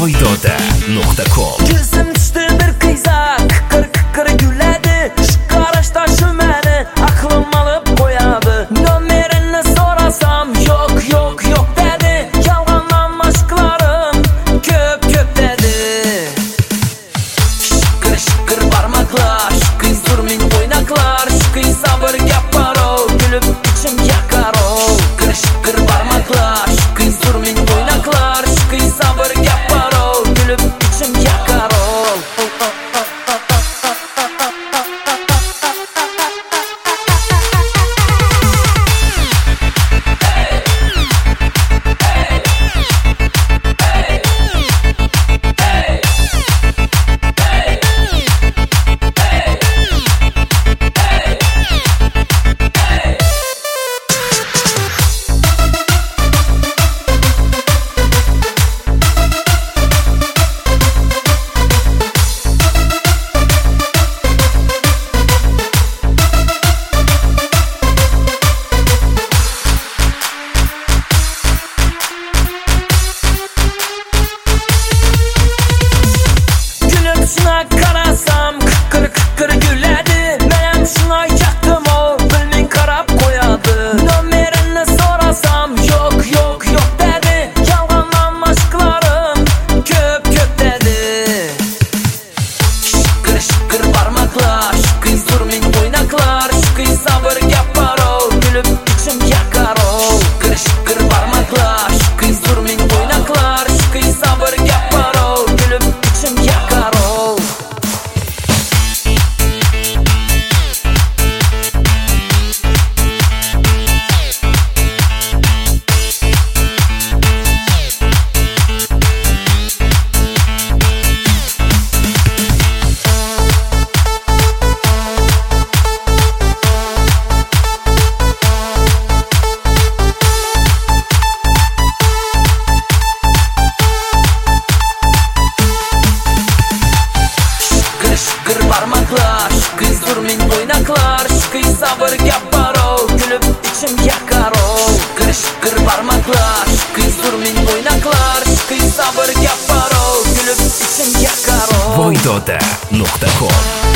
voydoda.com. Gözüm düştü bir kıyza, kıkır kıkır güledi. Şu karışta şu meni aklım alıp koyadı. Nömerini sorasam yok yok yok dedi. Yalganlan aşklarım köp köp dedi. Şıkır şıkır parmaklar, şu kız durmin oynaklar. Şu kız sabır yapar o, gülüp içim yakar o. Şıkır şıkır parmaklar, şu kız durmin oynaklar. Şu kız sabır yapar o, gülüp içim yakar o. Şuna karasam kıkır kıkır güledi. Menem şuna yaktım o, bilmin karab koyadı. Nömerini sorasam yok yok yok dedi. Yalganlan aşklarım köp köp dedi. Şıkır şıkır parmaklar, şu kız durmin oynaklar. Şu kız sabır yapar o, gülüp içim yakar o. Şıkır şıkır parmaklar, şu kız durmin oynaklar. Şu kız sabır yapar o, gülüp içim yakar o. Şıkır parmaklar, şu kız durmin oynaklar. Şu kız sabır yapar o, gülüp içim yakar o. Şıkır şıkır parmaklar, şu kız durmin oynaklar. Şu kız sabır yapar o, gülüp içim yakar o. voydoda.com.